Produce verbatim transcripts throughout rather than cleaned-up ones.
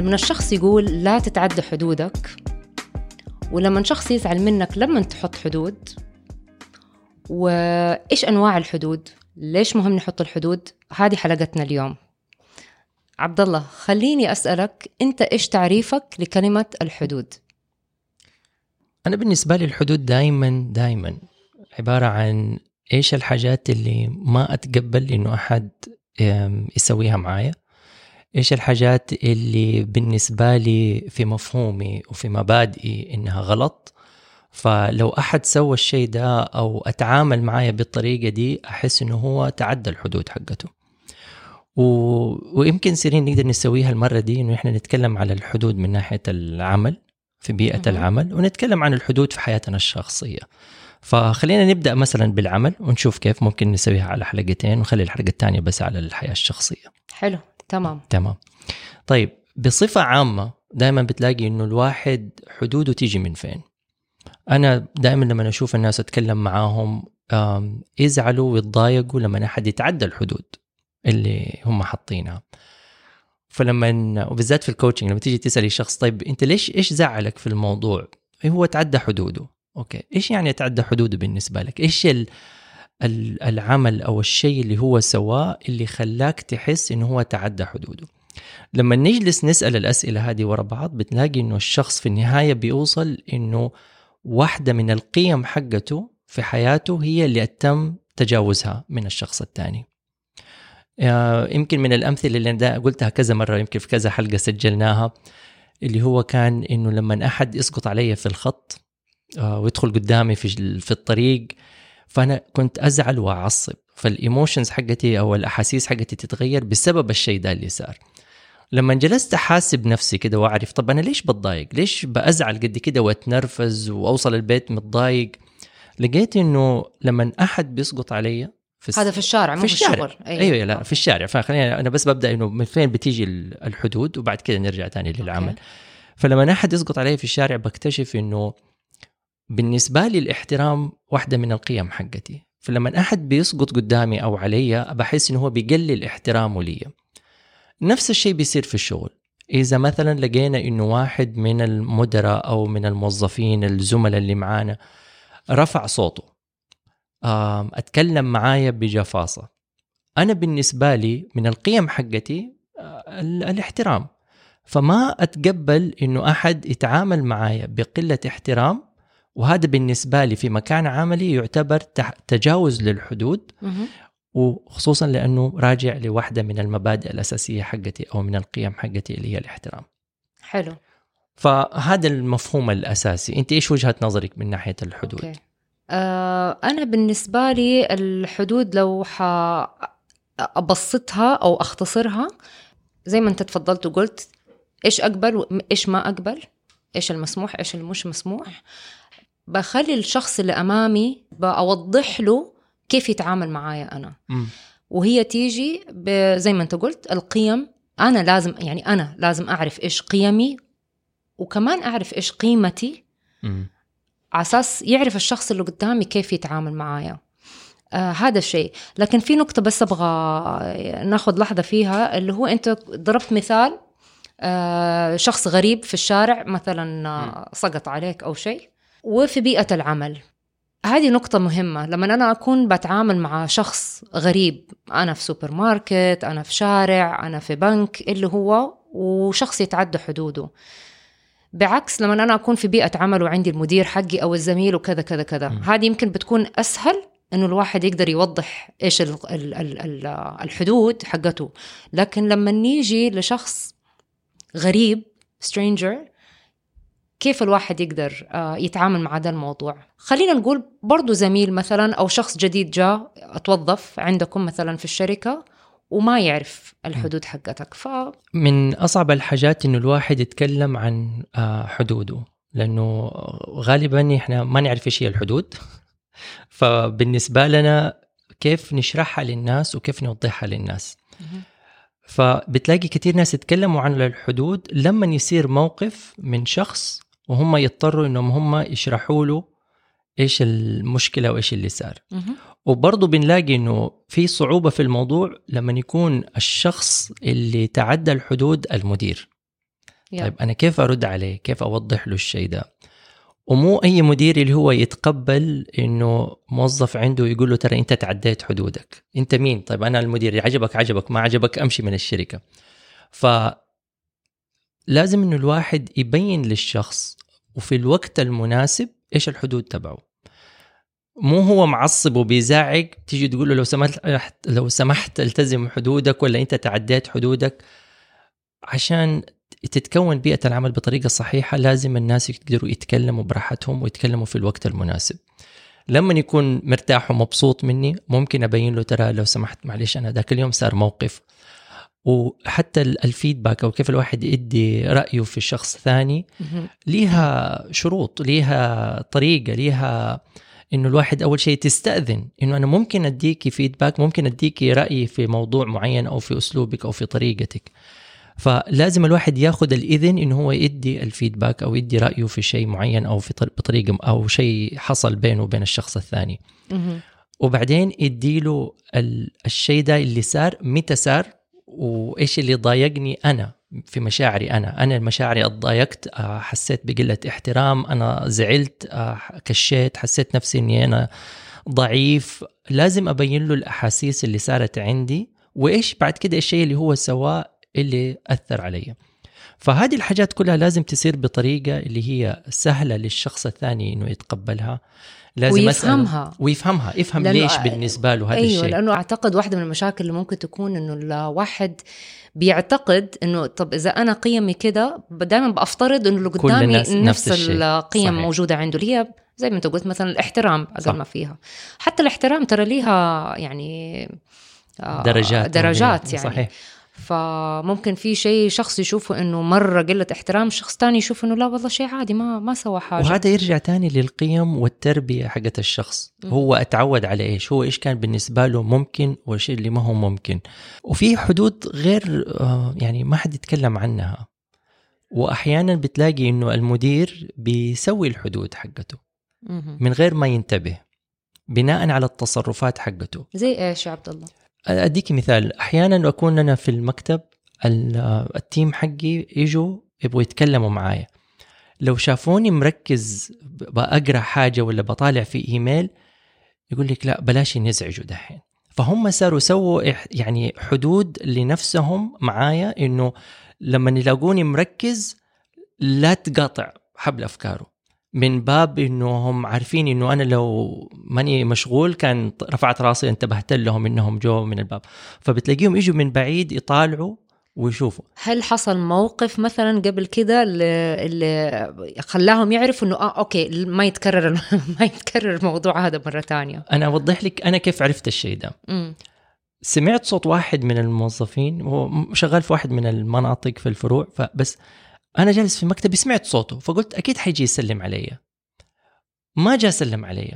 لما الشخص يقول لا تتعدى حدودك، ولما شخص يزعل منك لما تحط حدود، وإيش أنواع الحدود، ليش مهم نحط الحدود. هذه حلقتنا اليوم. عبد الله، خليني أسألك أنت إيش تعريفك لكلمة الحدود؟ أنا بالنسبة لي الحدود دايما دايما عبارة عن إيش الحاجات اللي ما أتقبل إنه أحد يسويها معايا، إيش الحاجات اللي بالنسبة لي في مفهومي وفي مبادئي إنها غلط، فلو أحد سوى الشيء ده أو أتعامل معايا بالطريقة دي أحس إنه هو تعدى الحدود حقته. و... ويمكن سيرين نقدر نسويها المرة دي إنه إحنا نتكلم على الحدود من ناحية العمل في بيئة م- العمل، ونتكلم عن الحدود في حياتنا الشخصية. فخلينا نبدأ مثلا بالعمل ونشوف كيف ممكن نسويها على حلقتين، ونخلي الحلقة الثانية بس على الحياة الشخصية. حلو، تمام تمام. طيب، بصفة عامة دائما بتلاقي إنه الواحد حدوده تيجي من فين. أنا دائما لما أشوف الناس أتكلم معاهم يزعلوا ويتضايقوا لما أحد يتعدى الحدود اللي هم حاطينها. فلما وبالذات في الكوتشنج لما تيجي تسألي شخص طيب أنت ليش إيش زعلك في الموضوع؟ هو تعدى حدوده. أوكي، إيش يعني يتعدى حدوده بالنسبة لك؟ إيش ال العمل أو الشيء اللي هو سواه اللي خلاك تحس إنه هو تعدى حدوده؟ لما نجلس نسأل الأسئلة هذه ورا بعض بتلاقي إنه الشخص في النهاية بيوصل إنه واحدة من القيم حقته في حياته هي اللي تم تجاوزها من الشخص الثاني. يمكن من الأمثلة اللي أنا قلتها كذا مرة، يمكن في كذا حلقة سجلناها، اللي هو كان إنه لما أحد يسقط علي في الخط ويدخل قدامي في في الطريق، فأنا كنت أزعل وأعصب، فالإيموشنز حقتي أو الأحاسيس حقتي تتغير بسبب الشيء ده اللي صار. لما جلست أحاسب نفسي كده وأعرف طب أنا ليش بتضايق، ليش بأزعل قد كده وأتنرفز وأوصل البيت متضايق، لقيت إنه لما أحد بيسقط علي في هذا في الشارع، في الشارع. الشغل. أيوة, أيوة لا في الشارع. فخلينا أنا بس ببدأ إنه من فين بتيجي الحدود وبعد كده نرجع تاني للعمل. أوكي. فلما أحد يسقط علي في الشارع بكتشف إنه بالنسبة لي الاحترام واحدة من القيم حقتي، فلما أحد بيسقط قدامي أو علي بحس إنه هو بيقلل احترامه لي. نفس الشيء بيصير في الشغل. إذا مثلا لقينا إنه واحد من المدراء أو من الموظفين الزملاء اللي معانا رفع صوته، أتكلم معايا بجفاصة، أنا بالنسبة لي من القيم حقتي الاحترام، فما أتقبل إنه أحد يتعامل معايا بقلة احترام، وهذا بالنسبة لي في مكان عملي يعتبر تجاوز للحدود، وخصوصا لأنه راجع لواحدة من المبادئ الأساسية حقتي أو من القيم حقتي اللي هي الاحترام. حلو. فهذا المفهوم الأساسي. أنت إيش وجهة نظرك من ناحية الحدود؟ أوكي. آه أنا بالنسبة لي الحدود لو أبسطها أو أختصرها زي ما أنت تفضلت وقلت، إيش أقبل وإيش ما أقبل، إيش المسموح إيش المش مسموح. بخلي الشخص اللي أمامي بأوضح له كيف يتعامل معايا أنا. م. وهي تيجي زي ما أنت قلت القيم. أنا لازم يعني أنا لازم أعرف إيش قيمي، وكمان أعرف إيش قيمتي، على أساس يعرف الشخص اللي قدامي كيف يتعامل معايا. آه هذا الشيء. لكن في نقطة بس أبغى ناخد لحظة فيها، اللي هو أنت ضربت مثال آه شخص غريب في الشارع مثلا آه سقط عليك أو شيء. وفي بيئة العمل هذه نقطة مهمة. لما أنا أكون بتعامل مع شخص غريب، أنا في سوبر ماركت، أنا في شارع، أنا في بنك، اللي هو وشخص يتعدى حدوده، بعكس لما أنا أكون في بيئة عمل وعندي المدير حقي أو الزميل وكذا كذا كذا، هذه يمكن بتكون أسهل إنه الواحد يقدر يوضح إيش ال ال ال الحدود حقته. لكن لما نيجي لشخص غريب stranger، كيف الواحد يقدر يتعامل مع هذا الموضوع؟ خلينا نقول برضو زميل مثلا أو شخص جديد جاء اتوظف عندكم مثلا في الشركة وما يعرف الحدود حقتك. ف... من أصعب الحاجات إنه الواحد يتكلم عن حدوده، لأنه غالبا إحنا ما نعرف إيش هي الحدود. فبالنسبة لنا كيف نشرحها للناس وكيف نوضحها للناس. فبتلاقي كتير ناس يتكلموا عن الحدود لما يصير موقف من شخص وهم يضطروا إنهم هم يشرحوا له إيش المشكلة وإيش اللي صار. وبرضو بنلاقي إنه في صعوبة في الموضوع لما يكون الشخص اللي تعدى الحدود المدير. طيب أنا كيف أرد عليه؟ كيف أوضح له الشيء ده؟ ومو أي مدير اللي هو يتقبل إنه موظف عنده يقول له ترى أنت تعديت حدودك. أنت مين؟ طيب أنا المدير، عجبك عجبك، ما عجبك أمشي من الشركة. فلازم إنه الواحد يبين للشخص وفي الوقت المناسب إيش الحدود تبعه. مو هو معصب وبيزعق تيجي تقول له لو سمحت لو سمحت التزم حدودك ولا أنت تعديت حدودك. عشان تتكون بيئة العمل بطريقة صحيحة لازم الناس يقدروا يتكلموا براحتهم ويتكلموا في الوقت المناسب. لما يكون مرتاح ومبسوط مني ممكن أبين له ترى لو سمحت معلش أنا ذاك اليوم صار موقف. وحتى الفيدباك أو كيف الواحد يدي رأيه في شخص ثاني ليها شروط، ليها طريقة، ليها إنه الواحد أول شيء تستأذن إنه أنا ممكن أديكي فيدباك، ممكن أديكي رأيي في موضوع معين أو في أسلوبك أو في طريقتك. فلازم الواحد ياخد الإذن إنه هو يدي الفيدباك أو يدي رأيه في شيء معين أو في بطريقة أو شيء حصل بينه وبين الشخص الثاني. وبعدين يديله الشيء ده اللي صار متى صار وإيش اللي ضايقني أنا في مشاعري. أنا أنا مشاعري اتضايقت، حسيت بقلة احترام، أنا زعلت، كشيت، حسيت نفسي إني أنا ضعيف. لازم أبين له الأحاسيس اللي صارت عندي وإيش بعد كده الشيء اللي هو سواه اللي أثر علي. فهذه الحاجات كلها لازم تصير بطريقة اللي هي سهلة للشخص الثاني إنه يتقبلها، لازم ويفهمها ويفهمها يفهم ليش بالنسبة له هذا أيوة الشيء. لأنه أعتقد واحدة من المشاكل اللي ممكن تكون إنه الواحد بيعتقد إنه طب إذا أنا قيمي كده دائما بأفترض إنه اللي قدامي نفس, نفس القيم صحيح. موجودة عنده، اللي هي زي ما أنت قلت مثلا الاحترام أقل ما فيها. حتى الاحترام ترى ليها يعني درجات درجات يعني صحيح. فممكن في شيء شخص يشوفه إنه مرة قلة احترام، شخص تاني يشوف إنه لا والله شيء عادي، ما ما سوى حاجة. وهذا يرجع تاني للقيم والتربية حقت الشخص. م- هو اتعود على إيش، هو إيش كان بالنسبة له ممكن والشيء اللي ما هو ممكن. وفي حدود غير يعني ما حد يتكلم عنها، وأحيانا بتلاقي إنه المدير بيسوي الحدود حقته م- من غير ما ينتبه بناء على التصرفات حقته. زي إيش يا عبد الله؟ أديك مثال. أحياناً أكون أنا في المكتب، التيم حقي يجوا يبغوا يتكلموا معايا، لو شافوني مركز بأقرأ حاجة ولا بطالع في إيميل يقول لك لا بلاش نزعجوا دحين. فهم صاروا سووا يعني حدود لنفسهم معايا، إنه لما يلاقوني مركز لا تقاطع حبل أفكاره، من باب إنه هم عارفين إنه أنا لو ماني مشغول كان رفعت راسي انتبهت لهم إنهم جو من الباب. فبتلاقيهم يجوا من بعيد يطالعوا ويشوفوا. هل حصل موقف مثلا قبل كده اللي خلاهم يعرفوا إنه آه أوكي ما يتكرر ما يتكرر الموضوع هذا مرة تانية؟ أنا أوضح لك أنا كيف عرفت الشيء ده. م. سمعت صوت واحد من الموظفين، هو شغال في واحد من المناطق في الفروع، فبس أنا جالس في مكتبي سمعت صوته، فقلت أكيد حيجي يسلم علي. ما جاء سلم علي،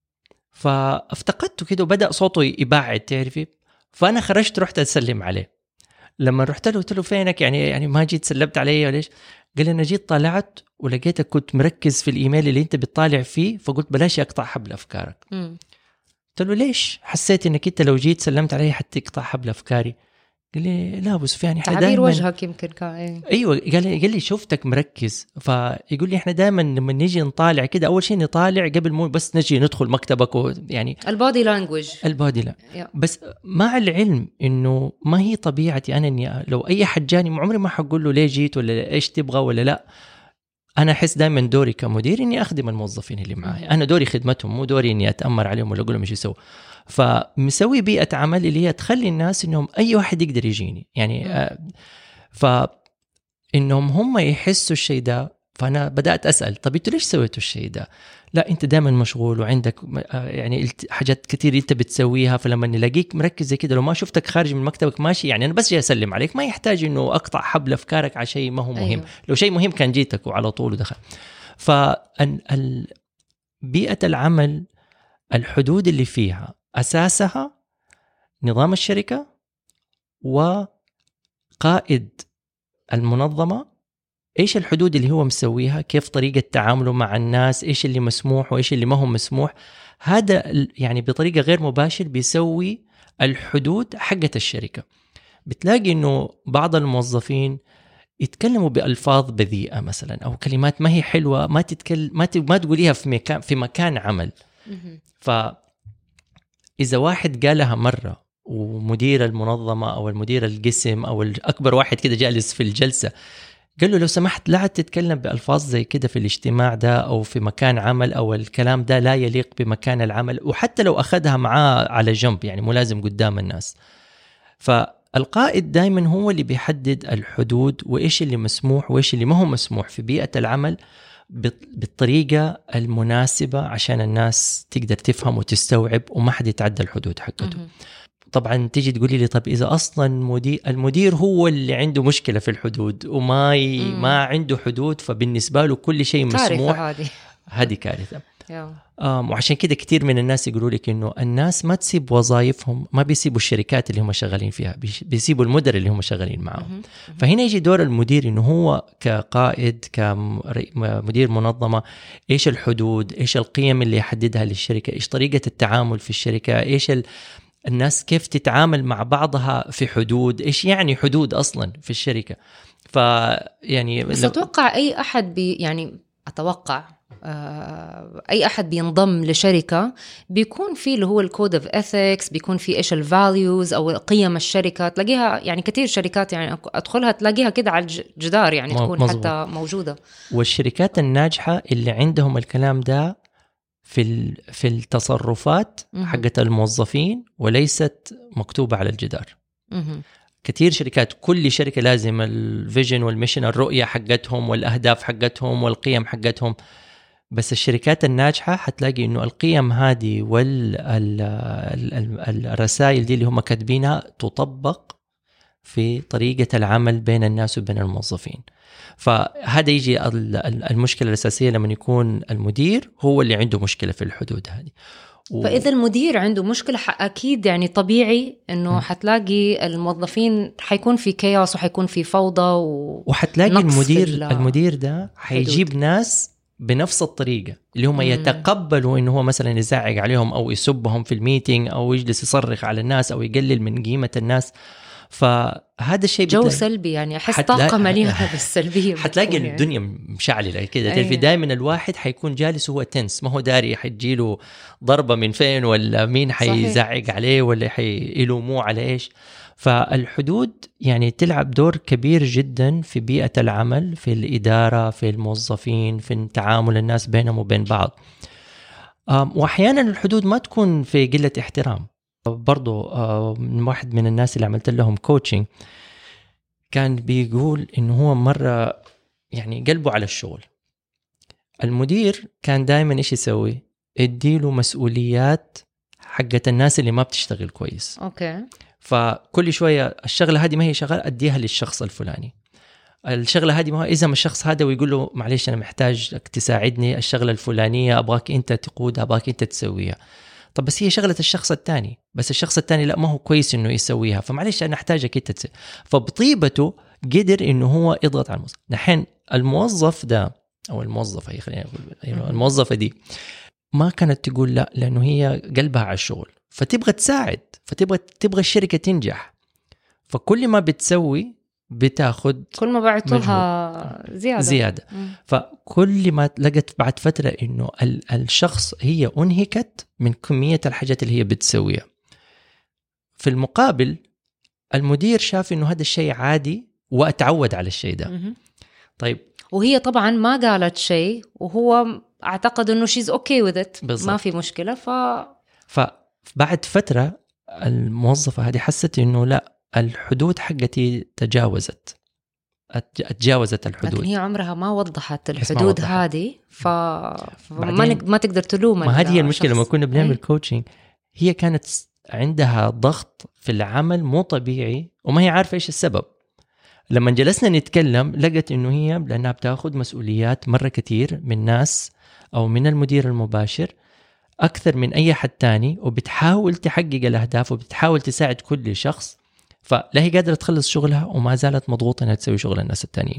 فافتقدته كده وبدأ صوته يبعد تعرفي. فأنا خرجت رحت أسلم عليه. لما رحت له قلت له فينك يعني يعني ما جيت سلمت علي وليش؟ قال لي أنا جيت طالعت ولقيتك كنت مركز في الإيميل اللي أنت بتطالع فيه، فقلت بلاش يقطع حبل أفكارك. م. قلت له ليش؟ حسيت إنك أنت لو جيت سلمت علي حتقطع حبل أفكاري. قال لي لا أبو سفيان إحنا تعبير وجهك يمكن كان إيه؟ أيوة. قال لي قال لي شوفتك مركز. فيقول لي إحنا دائما لما نيجي نطالع كده أول شيء نطالع قبل مو بس نجي ندخل مكتبك يعني البودي لانجويج البودي لا yeah. بس مع العلم إنه ما هي طبيعتي أنا إني لو أي حد جاني عمري ما حقول له ليه جيت ولا إيش تبغى ولا لا. أنا أحس دائما دوري كمدير إني أخدم الموظفين اللي معي. أنا دوري خدمتهم، مو دوري إني أتأمر عليهم ولا أقول لهم إيش يسووا. فمسوي بيئة عمل اللي هي تخلي الناس إنهم أي واحد يقدر يجيني يعني آه فإنهم هم يحسوا الشيء ده. فأنا بدأت أسأل طب أنتوا ليش سويتوا الشيء ده؟ لا أنت دائما مشغول وعندك آه يعني حاجات كتير أنت بتسويها، فلما نلاقيك مركز زي كده لو ما شفتك خارج من مكتبك ماشي يعني أنا بس جاي أسلم عليك، ما يحتاج إنه أقطع حبل أفكارك على شيء ما هو مهم. أيوه. لو شيء مهم كان جيتك وعلى طول ودخل. فبيئة العمل الحدود اللي فيها أساسها نظام الشركة وقائد المنظمة، إيش الحدود اللي هو مسويها، كيف طريقة تعامله مع الناس، إيش اللي مسموح وإيش اللي ما هو مسموح. هذا يعني بطريقة غير مباشر بيسوي الحدود حقة الشركة. بتلاقي إنه بعض الموظفين يتكلموا بألفاظ بذيئة مثلا أو كلمات ما هي حلوة، ما تتكلم ما ت... ما تقوليها في مكان في مكان عمل. فإذا واحد قالها مرة ومدير المنظمة أو المدير القسم أو الأكبر واحد كده جالس في الجلسة قال له لو سمحت لا تتكلم بألفاظ زي كده في الاجتماع ده أو في مكان عمل، أو الكلام ده لا يليق بمكان العمل، وحتى لو أخذها معاه على جنب يعني مو لازم قدام الناس. فالقائد دايما هو اللي بيحدد الحدود وإيش اللي مسموح وإيش اللي ما هو مسموح في بيئة العمل بالطريقة المناسبة عشان الناس تقدر تفهم وتستوعب وما حد يتعدى الحدود حقته. طبعا تيجي تقولي لي طب إذا أصلا مدير المدير هو اللي عنده مشكلة في الحدود وما ي... ما عنده حدود، فبالنسبة له كل شيء مسموح، هذه هذه كارثة. آم وعشان كده كتير من الناس يقولوا لك إنه الناس ما تسيب وظائفهم، ما بيسيبوا الشركات اللي هم شغالين فيها، بيسيبوا المدراء اللي هم شغالين معهم. فهنا يجي دور المدير إنه هو كقائد كمدير منظمة إيش الحدود، إيش القيم اللي يحددها للشركة، إيش طريقة التعامل في الشركة، إيش ال الناس كيف تتعامل مع بعضها في حدود، إيش يعني حدود أصلا في الشركة. فيعني بس أتوقع أي أحد بي يعني أتوقع آه أي أحد بينضم لشركة بيكون فيه اللي هو الكود اوف اثكس، بيكون فيه إيش الفاليوز أو قيم الشركة، تلاقيها يعني كتير شركات يعني أدخلها تلاقيها كده على الجدار يعني تكون مزبوط. حتى موجودة. والشركات الناجحة اللي عندهم الكلام ده في في التصرفات حقت الموظفين وليست مكتوبة على الجدار. مه. كثير شركات كل شركة لازم الفيجن والميشن الرؤية حقتهم والأهداف حقتهم والقيم حقتهم، بس الشركات الناجحة حتلاقي إنه القيم هذه والرسائل دي اللي هم كاتبينها تطبق في طريقة العمل بين الناس وبين الموظفين. فهذا يجي المشكلة الأساسية لما يكون المدير هو اللي عنده مشكلة في الحدود هذه. و... فإذا المدير عنده مشكلة أكيد يعني طبيعي إنه م. حتلاقي الموظفين حيكون في كياس وحيكون في فوضى و... وحتلاقي المدير المدير ده حيجيب ناس بنفس الطريقة اللي هم يتقبلوا إنه هو مثلا يزعق عليهم أو يسبهم في الميتينج أو يجلس يصرخ على الناس أو يقلل من قيمة الناس. فهذا الشيء جو سلبي يعني أحس طاقة مليئة بالسلبية. حتلاقي يعني الدنيا مشعللة كده. أيه. في دائما الواحد حيكون جالس هو تنس، ما هو داري حيجيله ضربة من فين ولا مين حيزعق عليه ولا حيلوموه على إيش. فالحدود يعني تلعب دور كبير جدا في بيئة العمل، في الإدارة، في الموظفين، في تعامل الناس بينهم وبين بعض. وأحيانا الحدود ما تكون في قلة احترام. برضو من واحد من الناس اللي عملت لهم كوتشنج كان بيقول إنه هو مرة يعني قلبه على الشغل. المدير كان دائما إيش يسوي؟ يديله مسؤوليات حقت الناس اللي ما بتشتغل كويس. أوكي. فكل شوية الشغلة هذه ما هي شغال أديها للشخص الفلاني، الشغلة هذه ما هو إذا ما الشخص هذا ويقول له معليش أنا محتاجك تساعدني الشغلة الفلانية، أبغاك أنت تقودها، أبغاك أنت تسويها. طب بس هي شغلة الشخص الثاني، بس الشخص الثاني لا ما هو كويس إنه يسويها، فمعليش أنا أحتاجك أنت تسوي. فبطيبته قدر إنه هو يضغط على الموظف. نحن الموظف ده أو الموظفة هي خلينا نقول الموظفة دي ما كانت تقول لا، لأنه هي قلبها على الشغل، فتبغى تساعد، فتبغى تبغى الشركة تنجح، فكل ما بتسوي بتاخد كل ما بعتوها زيادة زيادة. فكل ما لقت بعد فترة إنه الشخص هي أنهكت من كمية الحاجات اللي هي بتسويها. في المقابل المدير شاف إنه هذا الشيء عادي وأتعود على الشيء ده. طيب وهي طبعا ما قالت شيء وهو اعتقد إنه she's okay with it بالضبط. ما في مشكلة. ف فبعد فترة الموظفة هذه حست إنه لا، الحدود حقتي تجاوزت تجاوزت الحدود، لكن هي عمرها ما وضحت الحدود هذه. ف ما نك... ما تقدر تلوم. ما هذه هي المشكلة. لما كنا بنعمل كوتشنج هي كانت عندها ضغط في العمل مو طبيعي وما هي عارفة إيش السبب. لما جلسنا نتكلم لقت إنه هي لأنها بتاخد مسؤوليات مرة كتير من ناس أو من المدير المباشر أكثر من أي حد تاني، وبتحاول تحقق الأهداف وبتحاول تساعد كل شخص، فلا هي قادرة تخلص شغلها وما زالت مضغوطة أنها تسوي شغل الناس التانيين.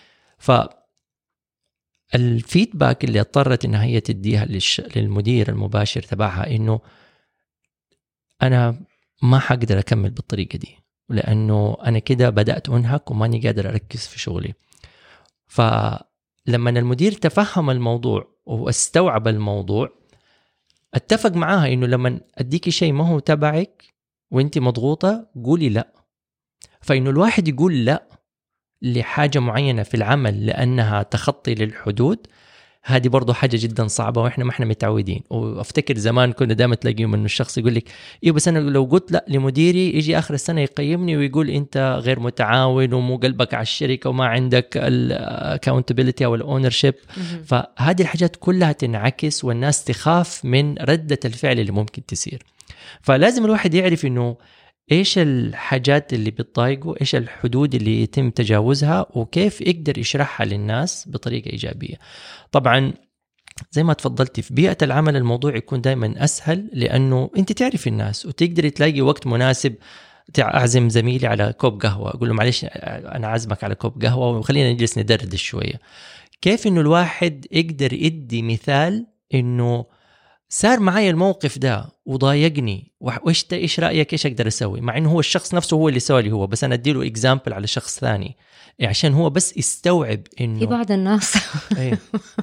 فالفيدباك اللي اضطرت أنها هي تديها للش... للمدير المباشر تبعها إنه أنا ما حقدر أكمل بالطريقة دي، لأنه أنا كده بدأت أنهك وماني قادر أركز في شغلي. فلما المدير تفهم الموضوع واستوعب الموضوع، اتفق معاها إنه لما أديكي شيء ما هو تبعك وإنتي مضغوطة قولي لا. فإنه الواحد يقول لا لحاجة معينة في العمل لأنها تخطي للحدود، هذه برضو حاجة جدا صعبة وإحنا ما إحنا متعودين. وأفتكر زمان كنا دائما تلاقيهم إنه الشخص يقول لك إيه بس أنا لو قلت لا لمديري يجي آخر السنة يقيمني ويقول أنت غير متعاون ومو قلبك على الشركة وما عندك الأكاونتابيلتي أو الأونرشيب. فهذه الحاجات كلها تنعكس والناس تخاف من ردة الفعل اللي ممكن تصير. فلازم الواحد يعرف إنه إيش الحاجات اللي بتضايقه، إيش الحدود اللي يتم تجاوزها، وكيف يقدر يشرحها للناس بطريقة إيجابية. طبعا زي ما تفضلتي في بيئة العمل الموضوع يكون دايما أسهل، لأنه أنت تعرف الناس وتقدر تلاقي وقت مناسب. أعزم زميلي على كوب قهوة، أقول له معلش أنا عازمك على كوب قهوة وخلينا نجلس ندردش شوية. كيف إنه الواحد يقدر يدي مثال إنه صار معي الموقف ده وضايقني وإيش إيش رأيك إيش أقدر أسوي، مع إنه هو الشخص نفسه هو اللي سوى لي هو، بس أنا أديله إكزامبل على شخص ثاني عشان هو بس يستوعب إنه في بعض الناس أيه.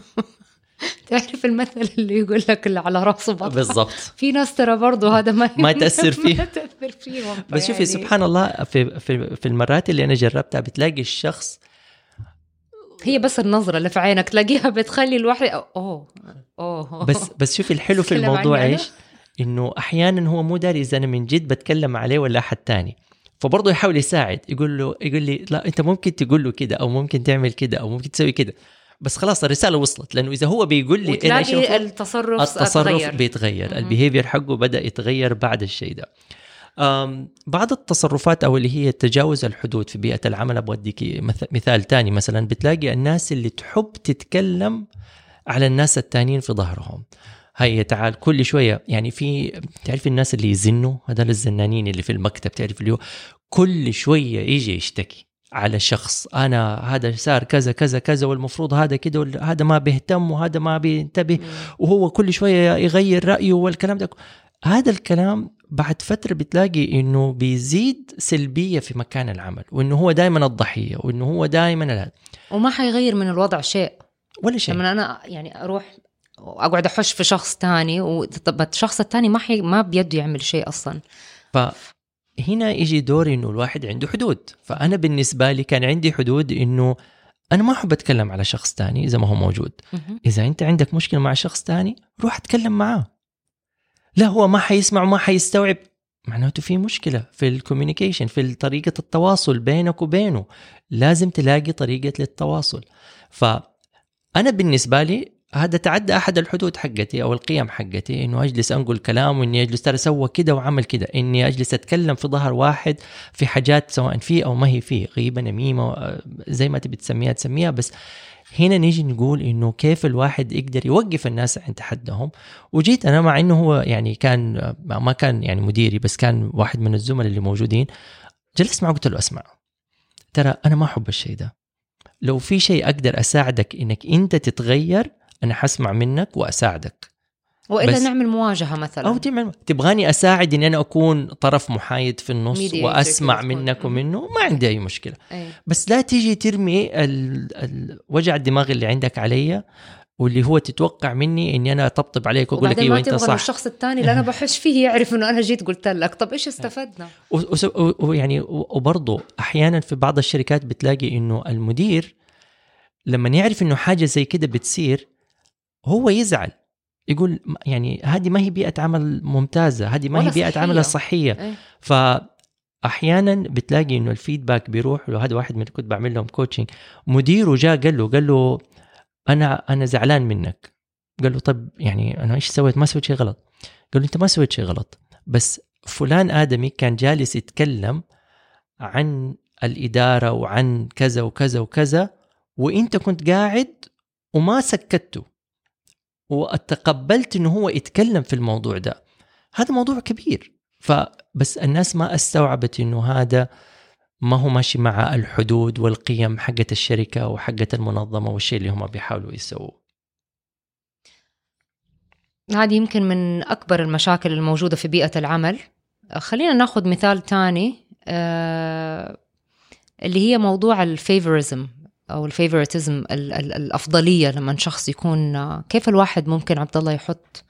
تعرف المثل اللي يقول لك اللي على راسه بطحة. بالضبط. في ناس ترى برضه هذا ما ما تأثر فيه ما تأثر فيهم. بس شوفي سبحان الله في في في المرات اللي أنا جربتها بتلاقي الشخص هي بس النظرة اللي في عينك تلاقيها بتخلي الواحد أوه أوه. بس بس شوفي الحلو في الموضوع إيش، إنه أحيانا هو مو داري إذا أنا من جد بتكلم عليه ولا أحد تاني، فبرضه يحاول يساعد، يقول له يقول لي لا أنت ممكن تقول له كده أو ممكن تعمل كده أو ممكن تسوي كده، بس خلاص الرسالة وصلت. لأنه إذا هو بيقول لي أنا إيش التصرف التصرف أتغير. بيتغير، البيهيفير حقه بدأ يتغير بعد الشيء ده. بعض التصرفات أو اللي هي تجاوز الحدود في بيئة العمل، أبوديك مثال تاني. مثلا بتلاقي الناس اللي تحب تتكلم على الناس التانيين في ظهرهم. هيا تعال كل شوية، يعني في تعرف الناس اللي يزنوا، هذول الزنانين اللي في المكتب، تعرف اللي هو كل شوية يجي يشتكي على شخص، أنا هذا صار كذا كذا كذا والمفروض هذا كده وهذا ما بيهتم وهذا ما بينتبه وهو كل شوية يغير رأيه والكلام ده. هذا الكلام بعد فترة بتلاقي إنه بيزيد سلبية في مكان العمل، وإنه هو دائما الضحية، وإنه هو دائما لا، وما حيغير من الوضع شيء ولا شيء. لما أنا يعني أروح أقعد أحش في شخص تاني، وطب الشخص التاني ما حي ما بيده يعمل شيء أصلا. فهنا يجي دوري إنه الواحد عنده حدود. فأنا بالنسبة لي كان عندي حدود، إنه أنا ما أحب أتكلم على شخص تاني إذا ما هو موجود. إذا أنت عندك مشكلة مع شخص تاني روح أتكلم معاه. لا هو ما حيسمع وما حيستوعب، معناته في مشكلة في الكوميونيكيشن، في طريقة التواصل بينك وبينه. لازم تلاقي طريقة للتواصل. فأنا بالنسبة لي هذا تعدى أحد الحدود حقتي أو القيم حقتي، إنه أجلس أنقل كلام، وإني أجلس ترى سوى كده وعمل كده، إني أجلس أتكلم في ظهر واحد في حاجات سواء فيه أو ما هي فيه، غيبة نميمة زي ما تبي تسميها تسميها. بس هنا نيجي نقول إنه كيف الواحد يقدر يوقف الناس عند حدهم. وجيت أنا مع إنه هو يعني كان ما كان يعني مديري، بس كان واحد من الزملاء اللي موجودين، جلست معه قلت له أسمع، ترى أنا ما أحب الشيء ده، لو في شيء أقدر أساعدك إنك أنت تتغير أنا حسمع منك وأساعدك، وإلا نعمل مواجهة مثلا، أو تعمل تبغاني أساعد إني أنا أكون طرف محايد في النص وأسمع منك ومنه، ما عندي أي مشكلة. أي. بس لا تيجي ترمي وجع الدماغ اللي عندك عليا، واللي هو تتوقع مني إني أنا أطبطب عليك وأقول لك إيه وأنت صح. الشخص الثاني اللي أنا بحش فيه يعرف إنه أنا جيت قلت لك، طب إيش استفدنا؟ ويعني وبرضه أحيانا في بعض الشركات بتلاقي إنه المدير لما يعرف إنه حاجة زي كده بتصير هو يزعل، يقول يعني هذه ما هي بيئة عمل ممتازة، هذه ما هي بيئة عمل صحية. ايه؟ فأحيانا بتلاقي إنه الفيدباك بيروح له. هذا واحد من كنت بعمل لهم كوتشنج، مديره جاء قال له قال له أنا أنا زعلان منك. قال له طب يعني أنا إيش سويت؟ ما سويت شيء غلط. قال له أنت ما سويت شيء غلط، بس فلان آدمي كان جالس يتكلم عن الإدارة وعن كذا وكذا وكذا، وإنت كنت قاعد وما سكته وتقبلت إنه هو يتكلم في الموضوع ده. هذا موضوع كبير، فبس الناس ما استوعبت إنه هذا ما هو ماشي مع الحدود والقيم حقة الشركة وحقة المنظمة والشيء اللي هم بيحاولوا يسووه. هذه يمكن من أكبر المشاكل الموجودة في بيئة العمل. خلينا ناخذ مثال تاني آه اللي هي موضوع الفيفوريزم أو الفيفوريتزم، الأفضلية. لما شخص يكون، كيف الواحد ممكن عبد الله يحط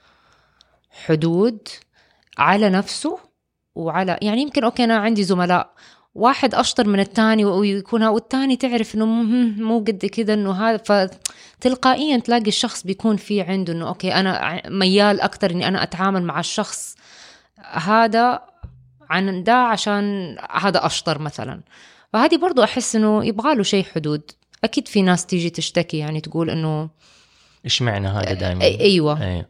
حدود على نفسه وعلى، يعني يمكن أوكي أنا عندي زملاء واحد أشطر من التاني ويكون والتاني تعرف إنه مو قد كده إنه هذا، فتلقائيا تلاقي الشخص بيكون فيه عنده إنه أوكي أنا ميال أكتر إني أنا أتعامل مع الشخص هذا عن ده عشان هذا أشطر مثلا. فهذه برضو أحس إنه يبغى له شيء حدود. أكيد في ناس تيجي تشتكي يعني تقول إنه إيش معنى هذا دائما. أيوة. أيوة.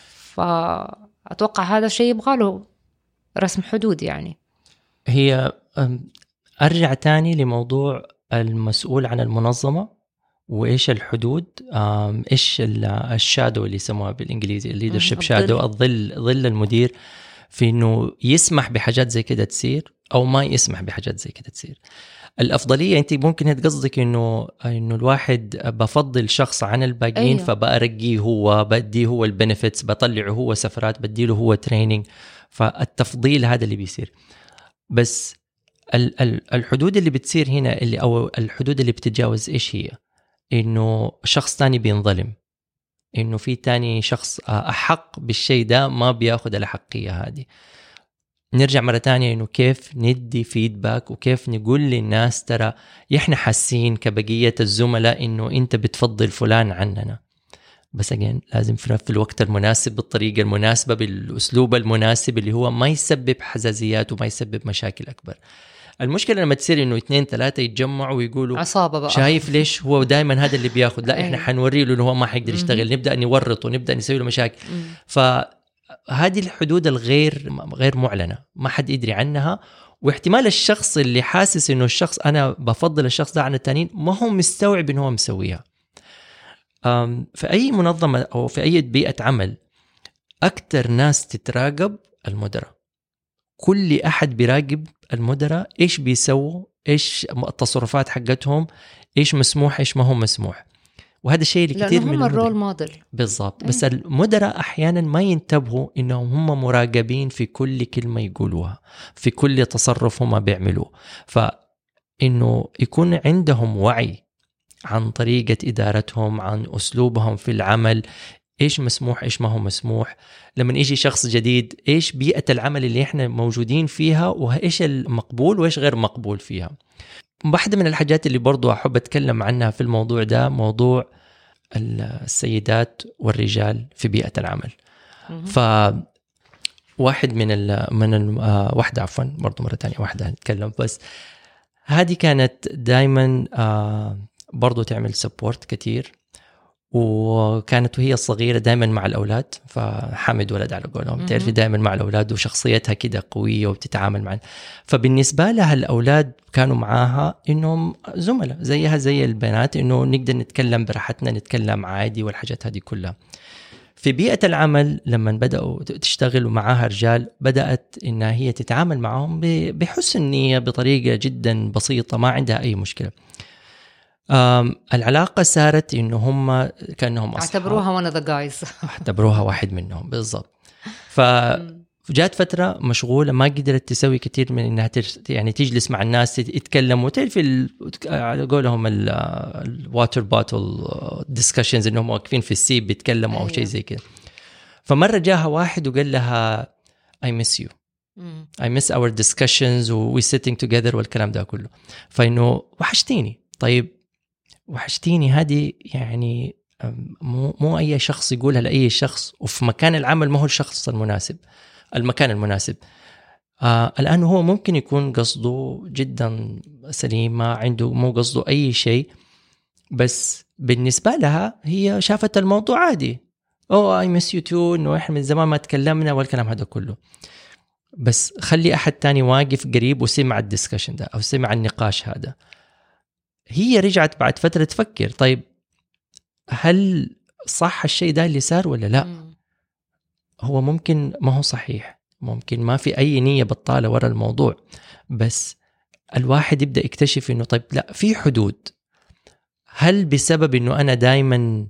فأتوقع هذا شيء يبغى له رسم حدود. يعني هي أرجع تاني لموضوع المسؤول عن المنظمة وإيش الحدود، إيش الشادو اللي يسموها بالإنجليزي الليدرشيب شادو، الظل ظل المدير، في إنه يسمح بحاجات زي كده تصير أو ما يسمح بحاجات زي كده تصير. الأفضلية أنت ممكن تقصدك إنه إنه الواحد بفضل شخص عن الباقيين. أيوة. فبأرقيه هو، بديه هو البنفيتس، بطلعه هو سفرات، بديله هو تريننج. فالتفضيل هذا اللي بيصير. بس الحدود اللي بتصير هنا اللي أو الحدود اللي بتتجاوز إيش هي؟ إنه شخص تاني بينظلم، إنه في تاني شخص أحق بالشيء ده ما بياخد الأحقية هذه. نرجع مرة تانية إنه كيف ندي فيدباك وكيف نقول للناس ترى إحنا حاسين كبقية الزملاء إنه أنت بتفضل فلان عننا، بس أجين لازم في الوقت المناسب بالطريقة المناسبة بالأسلوب المناسب اللي هو ما يسبب حزازيات وما يسبب مشاكل أكبر. المشكلة لما تصير إنه اثنين ثلاثة يتجمعوا ويقولوا عصابة بقى، شايف ليش هو دائما هذا اللي بياخد، لا إحنا حنوري له إنه هو ما حيقدر يشتغل، نبدأ نورط ونبدأ نسوي له مشاكل. فهذه الحدود الغير غير معلنة ما حد يدري عنها، واحتمال الشخص اللي حاسس إنه الشخص أنا بفضل الشخص ده عن التانيين ما هو مستوعب إنه هو مسويها. في أي منظمة أو في أي بيئة عمل أكتر ناس تتراقب المدراء. كل أحد بيراقب المدراء إيش بيسووا، إيش التصرفات حقتهم، إيش مسموح إيش ما هو مسموح. وهذا الشيء اللي كتير من الرول موديل بالضبط. أيه. بس المدراء أحيانا ما ينتبهوا إنهم هم مراقبين في كل كلمة يقولوها، في كل تصرف هم بيعملوه. فإنه يكون عندهم وعي عن طريقة إدارتهم، عن أسلوبهم في العمل، إيش مسموح إيش ما هو مسموح. لما يجي شخص جديد إيش بيئة العمل اللي إحنا موجودين فيها، وإيش المقبول وإيش غير مقبول فيها. واحدة من الحاجات اللي برضو أحب أتكلم عنها في الموضوع ده موضوع السيدات والرجال في بيئة العمل. فواحد من ال من ال واحدة عفوا برضو مرة تانية واحدة نتكلم، بس هذه كانت دايما برضو تعمل سبورت كتير، وكانت وهي الصغيرة دايما مع الأولاد، فحمد ولد على قولهم، تعرفي دايما مع الأولاد وشخصيتها كده قوية وبتتعامل معنا. فبالنسبة لها الأولاد كانوا معاها إنهم زملاء زيها زي البنات، إنه نقدر نتكلم براحتنا، نتكلم عادي والحاجات هذه كلها. في بيئة العمل لما بدأوا تشتغل معاها رجال، بدأت إنها هي تتعامل معهم بحسن نية بطريقة جدا بسيطة، ما عندها أي مشكلة. العلاقة صارت إنه هم كأنهم أصحاب، اعتبروها one of the guys اعتبروها واحد منهم بالضبط. فجات فترة مشغولة ما قدرت تسوي كتير من إنها يعني تجلس مع الناس يتكلموا، تعرفي على قولهم الواتر بوتل ديسكشنز، إنهم واقفين في السيب بيتكلموا أو شيء زي كده. فمرة جاها واحد وقال لها I miss you I miss our discussions و we sitting together والكلام ده كله. فإنه وحشتيني. طيب وحشتيني هذه يعني مو مو أي شخص يقولها لأي شخص، وفي مكان العمل ما هو الشخص المناسب المكان المناسب. آه الآن هو ممكن يكون قصده جدا سليم، ما عنده مو قصده أي شيء، بس بالنسبة لها هي شافت الموضوع عادي. أوه I miss you too، إنه إحنا من زمان ما تكلمنا والكلام هذا كله. بس خلي أحد تاني واقف قريب وسمع الديسكشن ده أو سمع النقاش هذا، هي رجعت بعد فترة تفكر طيب هل صح الشيء ده اللي صار ولا لا؟ م. هو ممكن ما هو صحيح، ممكن ما في أي نية بطالة وراء الموضوع، بس الواحد يبدأ يكتشف إنه طيب لا في حدود. هل بسبب إنه أنا دايما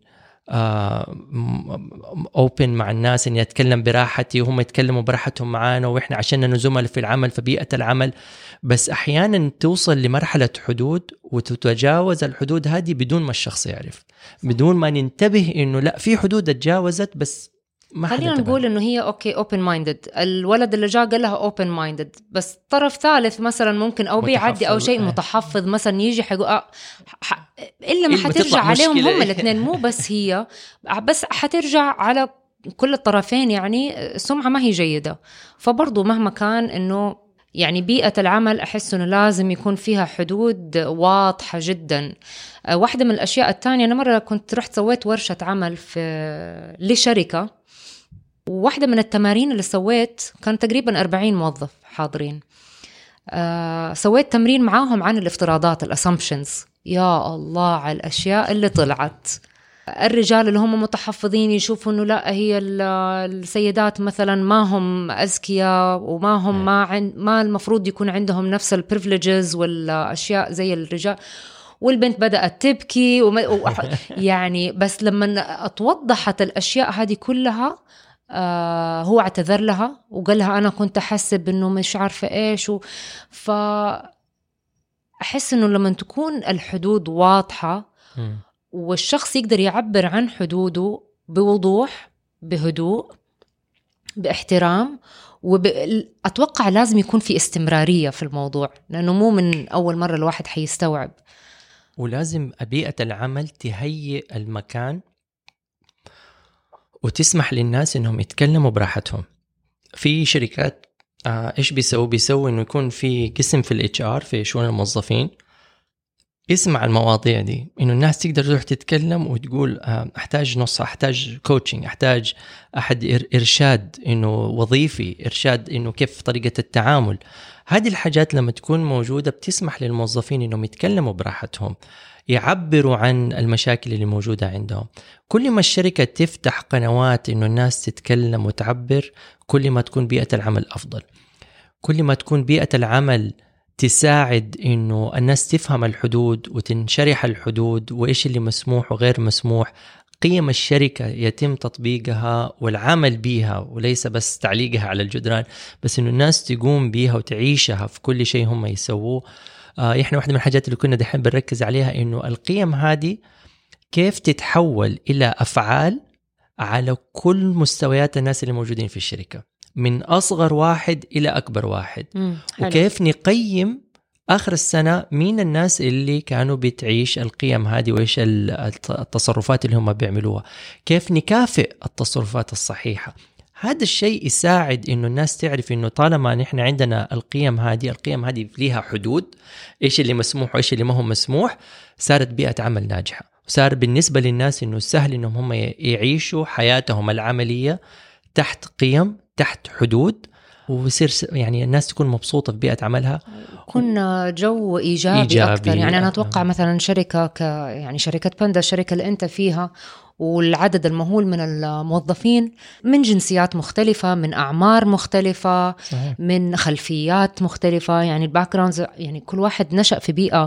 اوبن مع الناس، اني اتكلم براحتي وهم يتكلموا براحتهم معانا، واحنا عشان نزمل في العمل في بيئة العمل. بس احيانا توصل لمرحلة حدود وتتجاوز الحدود هذه بدون ما الشخص يعرف، بدون ما ننتبه انه لا في حدود اتجاوزت، بس ما خلينا نقول انه هي اوكي اوبن مايندد، الولد اللي جاء قال لها اوبن مايندد، بس طرف ثالث مثلا ممكن او بيعدي او شيء متحفظ مثلا يجي حيقول أه ح... الا ما حترجع عليهم هم الاثنين، مو بس هي، بس حترجع على كل الطرفين، يعني السمعة ما هي جيدة. فبرضو مهما كان انه يعني بيئة العمل أحس أنه لازم يكون فيها حدود واضحة جدا. واحدة من الأشياء الثانية، أنا مرة كنت رحت سويت ورشة عمل في لشركة، وواحدة من التمارين اللي سويت كان تقريبا أربعين موظف حاضرين. آه سويت تمرين معاهم عن الافتراضات الاسامبشنز. يا الله على الأشياء اللي طلعت. الرجال اللي هم متحفظين يشوفوا انه لا هي السيدات مثلا ما هم اذكياء وما هم ما عن ما المفروض يكون عندهم نفس البريفليجز والاشياء زي الرجال، والبنت بدأت تبكي وما يعني بس لما اتوضحت الاشياء هذه كلها آه هو اعتذر لها وقال لها انا كنت احسب انه مش عارفه ايش و... ف احس انه لما تكون الحدود واضحه والشخص يقدر يعبر عن حدوده بوضوح بهدوء باحترام، وأتوقع لازم يكون في استمرارية في الموضوع، لأنه مو من أول مرة الواحد حيستوعب. ولازم بيئة العمل تهيئ المكان وتسمح للناس إنهم يتكلموا براحتهم. في شركات آه إيش بيسوي بيسوي إنه يكون في قسم في الاتش ار في شؤون الموظفين اسمع المواضيع دي، إنه الناس تقدر تروح تتكلم وتقول أحتاج نص، أحتاج كوتشنج، أحتاج أحد إرشاد إنه وظيفي، إرشاد إنه كيف طريقة التعامل. هذه الحاجات لما تكون موجودة بتسمح للموظفين إنهم يتكلموا براحتهم، يعبروا عن المشاكل اللي موجودة عندهم. كل ما الشركة تفتح قنوات إنه الناس تتكلم وتعبر، كل ما تكون بيئة العمل أفضل، كل ما تكون بيئة العمل تساعد إنه الناس تفهم الحدود وتنشرح الحدود وإيش اللي مسموح وغير مسموح. قيم الشركة يتم تطبيقها والعمل بيها، وليس بس تعليقها على الجدران، بس إنه الناس تقوم بيها وتعيشها في كل شيء هم يسووه. آه إحنا واحدة من الحاجات اللي كنا دحين بنركز عليها إنه القيم هذه كيف تتحول إلى أفعال على كل مستويات الناس اللي موجودين في الشركة، من أصغر واحد إلى أكبر واحد. وكيف نقيم آخر السنة مين الناس اللي كانوا بتعيش القيم هذه وإيش التصرفات اللي هم بيعملوها، كيف نكافئ التصرفات الصحيحة. هذا الشيء يساعد إنه الناس تعرف إنه طالما نحن عندنا القيم هذه، القيم هذه ليها حدود، إيش اللي مسموح وإيش اللي ما هو مسموح، صارت بيئة عمل ناجحة. وصار بالنسبة للناس إنه سهل إنهم هم يعيشوا حياتهم العملية تحت قيم، تحت حدود، ويصير يعني الناس تكون مبسوطة في بيئة عملها. كنا جو إيجابي, إيجابي أكتر. يعني أنا أتوقع مثلا شركة ك يعني شركة باندا، الشركة اللي أنت فيها، والعدد المهول من الموظفين من جنسيات مختلفة، من أعمار مختلفة، صحيح. من خلفيات مختلفة، يعني الباك جراوندز، يعني كل واحد نشأ في بيئة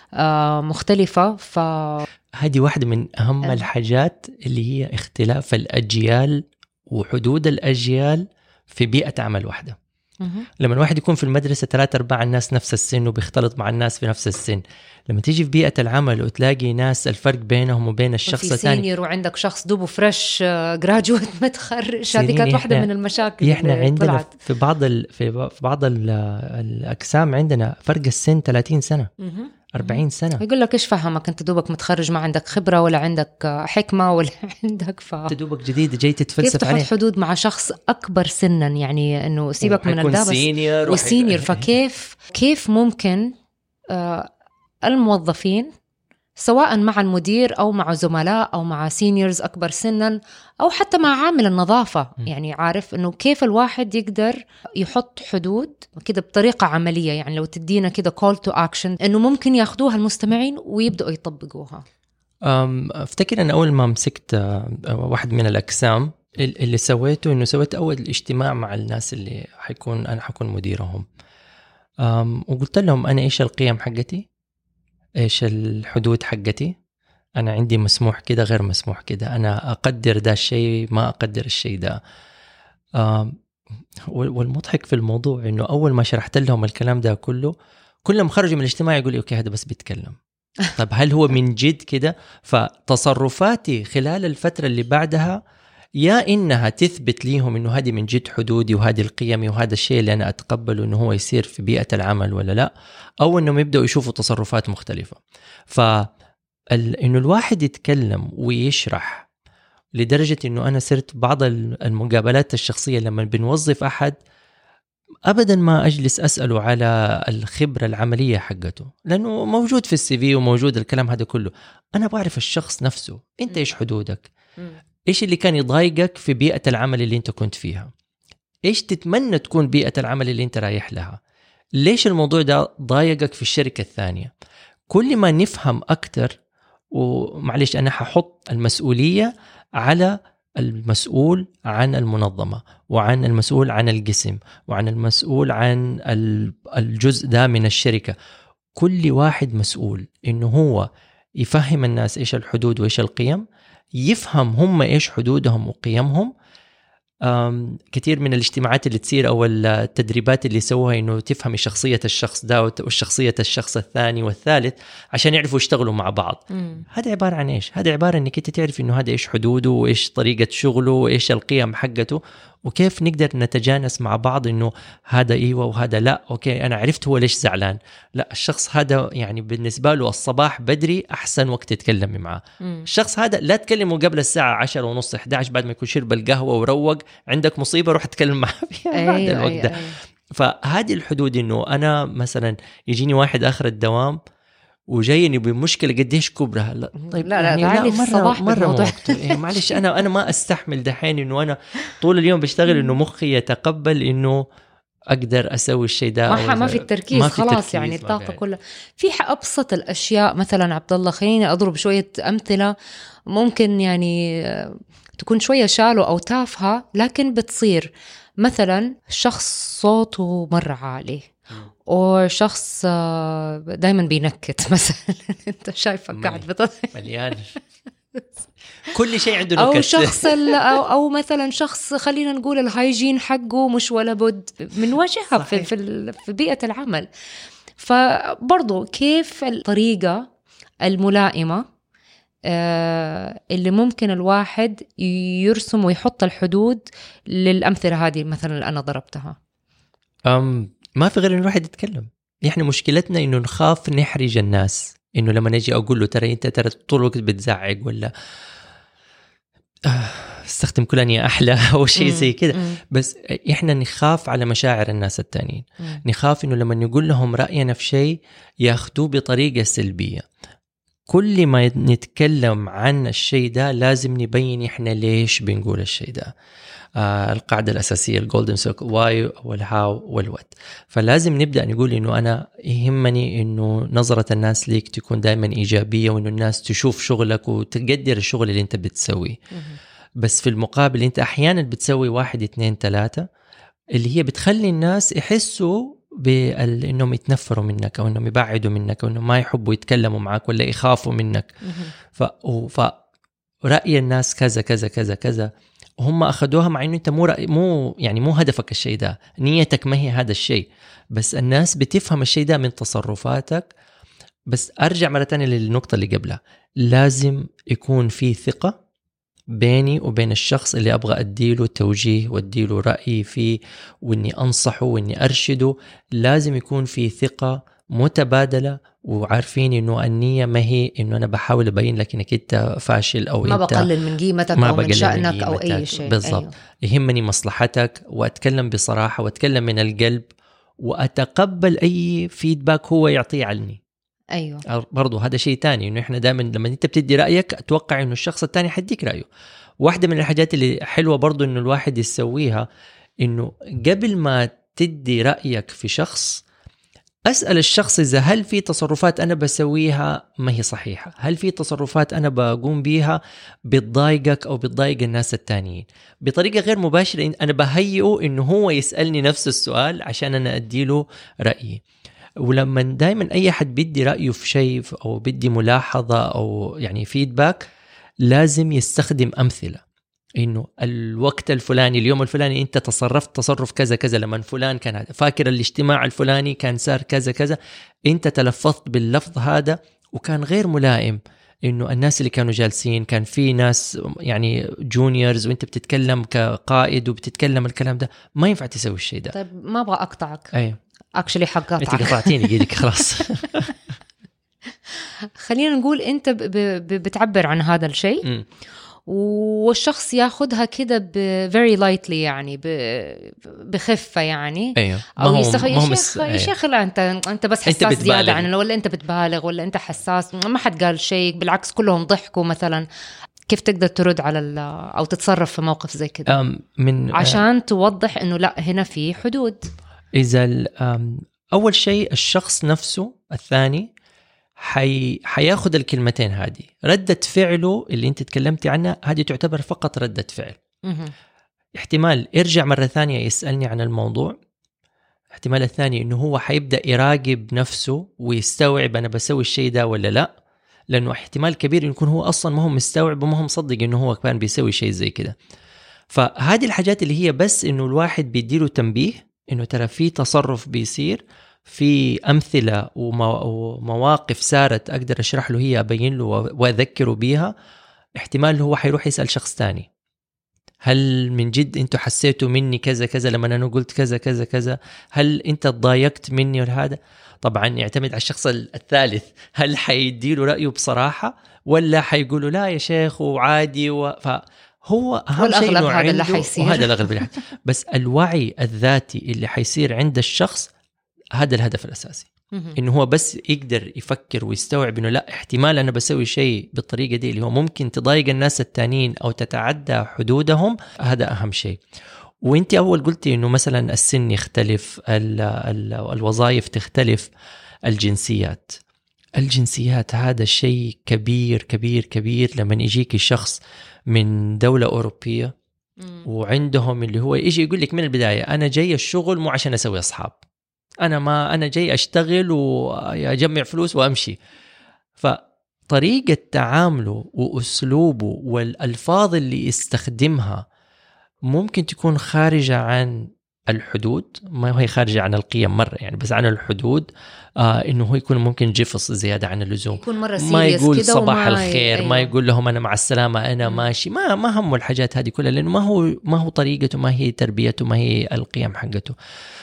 مختلفة. ف هذه واحدة من أهم أه. الحاجات اللي هي اختلاف الأجيال وحدود الأجيال في بيئة عمل واحدة. مه. لما الواحد يكون في المدرسة ثلاثة أربعة الناس نفس السن وبيختلط مع الناس في نفس السن، لما تيجي في بيئة العمل وتلاقي ناس الفرق بينهم وبين الشخص الثاني، سينيور وعندك شخص دوبه فريش جراجويت متخرج، هذه كانت واحدة من المشاكل. احنا عندنا طلعت. في بعض ال... في بعض ال... الأقسام عندنا فرق السن ثلاثين سنة، مه. أربعين سنة. يقول لك إيش فهمك أنت دوبك متخرج، ما عندك خبرة ولا عندك حكمة ولا عندك ف... تدوبك جديد جاي تتفلسف عليه. كيف تحط حدود مع شخص أكبر سنا، يعني إنه سيبك من الدابس وسينيور. فكيف كيف ممكن آه الموظفين سواء مع المدير أو مع زملاء أو مع سينيورز أكبر سنا أو حتى مع عامل النظافة، يعني عارف إنه كيف الواحد يقدر يحط حدود كده بطريقة عملية. يعني لو تدينا كده call to action إنه ممكن ياخدوها المستمعين ويبدأوا يطبقوها. أفتكر أن أول ما مسكت واحد من الأقسام اللي سويته إنه سويت أول اجتماع مع الناس اللي حيكون أنا حكون مديرهم، وقلت لهم أنا إيش القيم حقتي، إيش الحدود حقتي، أنا عندي مسموح كده غير مسموح كده، أنا أقدر ده الشيء ما أقدر الشيء ده. والمضحك في الموضوع إنه أول ما شرحت لهم الكلام ده كله، كلهم خرجوا من الاجتماع يقولوا أوكي هذا بس بيتكلم. طب هل هو من جد كده؟ فتصرفاتي خلال الفترة اللي بعدها يا إنها تثبت ليهم إنه هذه من جد حدودي وهذه القيم وهذا الشيء اللي أنا أتقبله إنه هو يصير في بيئة العمل ولا لا، أو إنهم يبدأوا يشوفوا تصرفات مختلفة. فإنه الواحد يتكلم ويشرح لدرجة إنه أنا صرت بعض المقابلات الشخصية لما بنوظف أحد أبدا ما أجلس أسأله على الخبرة العملية حقته، لأنه موجود في السي في وموجود الكلام هذا كله. أنا بعرف الشخص نفسه، أنت إيش حدودك، إيش اللي كان يضايقك في بيئة العمل اللي أنت كنت فيها، إيش تتمنى تكون بيئة العمل اللي أنت رايح لها، ليش الموضوع ده ضايقك في الشركة الثانية. كل ما نفهم أكتر، ومعلش أنا ححط المسؤولية على المسؤول عن المنظمة وعن المسؤول عن القسم وعن المسؤول عن الجزء ده من الشركة. كل واحد مسؤول إنه هو يفهم الناس إيش الحدود وإيش القيم، يفهم هم إيش حدودهم وقيمهم. كثير من الاجتماعات اللي تصير أو التدريبات اللي يسووها إنه تفهم شخصية الشخص ده وشخصية الشخص الثاني والثالث عشان يعرفوا يشتغلوا مع بعض. هذا عبارة عن إيش؟ هذا عبارة إنك أنت تعرف إنه هذا إيش حدوده وإيش طريقة شغله وإيش القيم حقته، وكيف نقدر نتجانس مع بعض إنه هذا إيوه وهذا لا. أوكي أنا عرفت هو ليش زعلان، لا الشخص هذا يعني بالنسبة له الصباح بدري أحسن وقت تتكلمي معه. الشخص هذا لا تكلمه قبل الساعة عشرة ونص إحدى عشر بعد ما يكون شرب القهوة وروق، عندك مصيبة روح تتكلم معه فيها بعد أيوة الوقت ده. أيوة أيوة. فهذه الحدود إنه أنا مثلا يجيني واحد آخر الدوام وجايني بمشكلة قديش كبرها، لا طيب لا لا, يعني لا مرة مرة وقته إيه معلش أنا أنا ما أستحمل دحين إنه أنا طول اليوم بشتغل إنه مخي يتقبل إنه أقدر أسوي الشيء ده. ما, ما في التركيز ما في خلاص تركيز يعني الطاقة كلها في أبسط الأشياء. مثلا عبد الله خليني أضرب شوية أمثلة ممكن يعني تكون شوية شالو أو تافهة لكن بتصير. مثلا شخص صوته مرة عالي وشخص دايما بينكت مثلا انت شايفه قاعد بتضحك مليان كل شيء عنده نكت. او شخص أو, او مثلا شخص خلينا نقول الهايجين حقه مش ولا بد من وجهها في, في في بيئه العمل. فبرضو كيف الطريقه الملائمه اللي ممكن الواحد يرسم ويحط الحدود للامثله هذه مثلا اللي انا ضربتها. أم ما في غير إنه الواحد يتكلم. إحنا مشكلتنا إنه نخاف نحرج الناس، إنه لما نجي أقول له ترى أنت ترى طول الوقت بتزعق ولا استخدم كلانية أحلى أو شيء زي كده، بس إحنا نخاف على مشاعر الناس التانيين. نخاف إنه لما نقول لهم رأينا في شيء ياخدوه بطريقة سلبية. كل ما نتكلم عن الشيء ده لازم نبين إحنا ليش بنقول الشيء ده. آه القاعدة الأساسية الجولدن سيركل، واي والهاو والوات. فلازم نبدأ نقول إنه أنا يهمني إنه نظرة الناس ليك تكون دائما إيجابية، وإنه الناس تشوف شغلك وتقدر الشغل اللي أنت بتسويه. بس في المقابل أنت أحيانا بتسوي واحد اثنين ثلاثة اللي هي بتخلي الناس يحسوا بأنهم يتنفروا منك أو أنهم يبعدوا منك أو أنهم ما يحبوا يتكلموا معك ولا يخافوا منك. فرأي الناس كذا كذا كذا كذا هم أخذوها مع إنه أنت مو رأي مو يعني مو هدفك الشيء ده، نيتك ما هي هذا الشيء، بس الناس بتفهم الشيء ده من تصرفاتك. بس أرجع مرة تانية للنقطة اللي قبلها، لازم يكون في ثقة بيني وبين الشخص اللي أبغى أديله توجيه وأديله رأي فيه وإني أنصحه وإني أرشده. لازم يكون في ثقة متبادلة وعارفين إنه النية ما هي إنه أنا بحاول أبين لك إنك أنت فاشل أو ما أنت بقلل من قيمتك أو من شأنك أو أي شيء. بالضبط. أيوه. يهمني مصلحتك وأتكلم بصراحة وأتكلم من القلب وأتقبل أي فيدباك هو يعطيه عني. أيوه. برضو هذا شيء تاني، إنه إحنا دائما لما أنت بتدي رأيك أتوقع إنه الشخص التاني حديك رأيه. واحدة من الحاجات اللي حلوة برضو إنه الواحد يسويها إنه قبل ما تدي رأيك في شخص أسأل الشخص إذا هل في تصرفات أنا بسويها ما هي صحيحة، هل في تصرفات أنا بقوم بيها بتضايقك أو بتضايق الناس التانيين. بطريقة غير مباشرة أنا بهيئه إنه هو يسألني نفس السؤال عشان أنا أديله رأيي. ولما دائما أي حد بدي رأيه في شيء أو بدي ملاحظة أو يعني فيدباك لازم يستخدم أمثلة، إنه الوقت الفلاني اليوم الفلاني أنت تصرفت تصرف كذا كذا، لما فلان كان هذا، فاكر الاجتماع الفلاني كان صار كذا كذا، أنت تلفظت باللفظ هذا وكان غير ملائم، إنه الناس اللي كانوا جالسين كان في ناس يعني جونيورز وأنت بتتكلم كقائد وبتتكلم الكلام ده، ما ينفع تسوي الشيء ده. طيب ما أبغى أقطعك. أي أكشلي حقاطعك. أنت قطعتيني جيدك خلاص. خلينا نقول أنت ب- ب- بتعبر عن هذا الشيء م. والشخص ياخدها كده ب very lightly يعني ب- بخفة يعني. أيوه. أو يستخ... يا مس... شيخ يا شيخ لا أنت أنت بس حساس أنت زيادة عن، ولا أنت بتبالغ، ولا أنت حساس، ما حد قال شيء، بالعكس كلهم ضحكوا مثلا. كيف تقدر ترد على ال... أو تتصرف في موقف زي كده من عشان توضح إنه لا هنا في حدود؟ إذا أول شيء الشخص نفسه الثاني حي... حياخد الكلمتين هذه، ردة فعله اللي انت تكلمتي عنها هذه تعتبر فقط ردة فعل. مه. احتمال يرجع مرة ثانية يسألني عن الموضوع، احتمال الثاني انه هو حيبدأ يراقب نفسه ويستوعب انا بسوي الشيء ده ولا لا، لانه احتمال كبير يكون هو اصلا ما هو مستوعب وما هو مصدق انه هو كان بيسوي شيء زي كده. فهذه الحاجات اللي هي بس انه الواحد بيديله تنبيه انه ترى في تصرف بيصير، في أمثلة ومواقف صارت أقدر أشرح له هي، أبين له وأذكره بيها. احتمال هو حيروح يسأل شخص تاني، هل من جد أنتوا حسيتوا مني كذا كذا لما أنا قلت كذا كذا كذا؟ هل أنت تضايقت مني ولا هذا؟ طبعا يعتمد على الشخص الثالث، هل حيديله رأيه بصراحة ولا حيقوله لا يا شيخ وعادي و... فهو أهم شيء إنه هذا اللي حيصير، وهذا الأغلب اللي حي... بس الوعي الذاتي اللي حيصير عند الشخص هذا الهدف الأساسي. إنه هو بس يقدر يفكر ويستوعب إنه لا، احتمال أنا بسوي شيء بالطريقة دي اللي هو ممكن تضايق الناس التانيين أو تتعدى حدودهم، هذا أهم شيء. وإنتي أول قلتي إنه مثلا السن يختلف، ال ال الوظائف تختلف، الجنسيات الجنسيات هذا شيء كبير كبير كبير. لما يجيك شخص من دولة أوروبية وعندهم اللي هو يجي يقول لك من البداية أنا جاي الشغل مو عشان أسوي أصحاب، أنا ما أنا جاي أشتغل وأجمع فلوس وأمشي. فطريقة تعامله وأسلوبه والألفاظ اللي يستخدمها ممكن تكون خارجة عن الحدود، ما هي خارجة عن القيم مرة يعني، بس عن الحدود. آه إنه هو يكون ممكن جفص زيادة عن اللزوم، ما يقول صباح الخير، أيوة. ما يقول لهم أنا مع السلامة أنا م. ماشي، ما ما هم الحاجات هذه كلها، لأنه ما هو ما هو طريقته، ما هي تربيته، ما هي القيم حقته.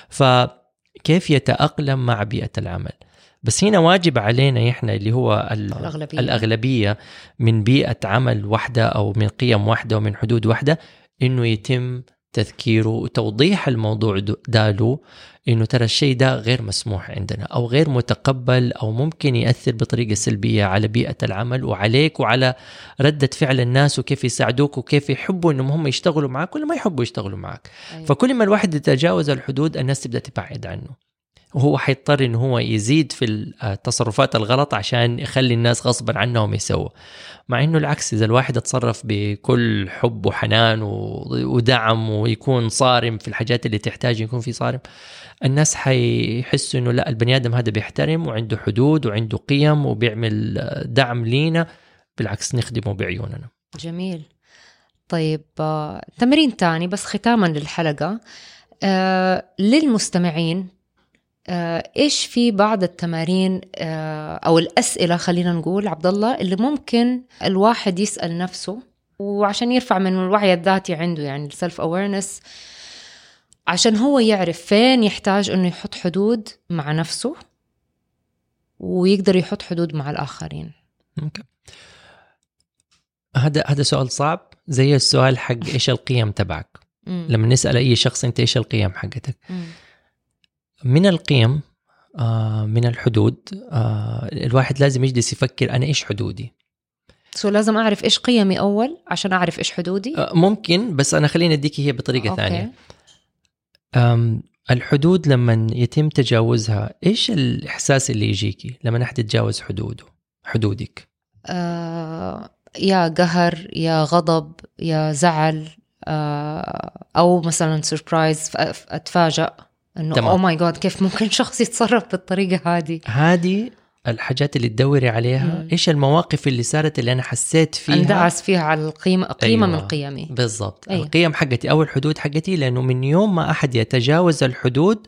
فكيف يتأقلم مع بيئة العمل؟ بس هنا واجب علينا إحنا اللي هو الأغلبية. الأغلبية من بيئة عمل واحدة أو من قيم واحدة ومن حدود واحدة، إنه يتم تذكيره وتوضيح الموضوع ده له، إنه ترى الشيء ده غير مسموح عندنا أو غير متقبل أو ممكن يأثر بطريقة سلبية على بيئة العمل وعليك وعلى ردة فعل الناس وكيف يساعدوك وكيف يحبوا إنهم هم يشتغلوا معك ولا ما يحبوا يشتغلوا معك. أيوة. فكل ما الواحد يتجاوز الحدود الناس تبدأ تبعد عنه، وهو حيضطر إنه هو يزيد في التصرفات الغلط عشان يخلي الناس غصبا عنهم يسووا. مع إنه العكس، إذا الواحد اتصرف بكل حب وحنان ودعم ويكون صارم في الحاجات اللي تحتاج يكون في صارم، الناس حيحسوا إنه لا، البني آدم هذا بيحترم وعنده حدود وعنده قيم وبيعمل دعم لينا، بالعكس نخدمه بعيوننا. جميل. طيب تمرين تاني بس ختاما للحلقة، آه للمستمعين، آه إيش في بعض التمارين آه أو الأسئلة خلينا نقول عبد الله اللي ممكن الواحد يسأل نفسه وعشان يرفع من الوعي الذاتي عنده، يعني self awareness، عشان هو يعرف فين يحتاج إنه يحط حدود مع نفسه ويقدر يحط حدود مع الآخرين؟ ممكن. هذا هذا سؤال صعب، زي السؤال حق إيش القيم تبعك. لما نسأل أي شخص أنت إيش القيم حقتك؟ م. من القيم آه من الحدود، آه الواحد لازم يجلس يفكر أنا إيش حدودي. سو لازم أعرف إيش قيمي أول عشان أعرف إيش حدودي. آه ممكن، بس أنا خليني أديك هي بطريقة أوكي. ثانية. آم الحدود لما يتم تجاوزها، إيش الإحساس اللي يجيكي لما أحد يتجاوز حدوده حدودك؟ آه يا قهر، يا غضب، يا زعل، آه أو مثلا سيربرايز، أتفاجأ انه او ماي جاد كيف ممكن شخص يتصرف بالطريقه هذه. هذه الحاجات اللي تدوري عليها. مم. ايش المواقف اللي صارت اللي انا حسيت فيها اندعس فيها على القيمه قيمه أيوة. من قيمي بالضبط. أيوة. القيم حقتي او الحدود حقتي، لانه من يوم ما احد يتجاوز الحدود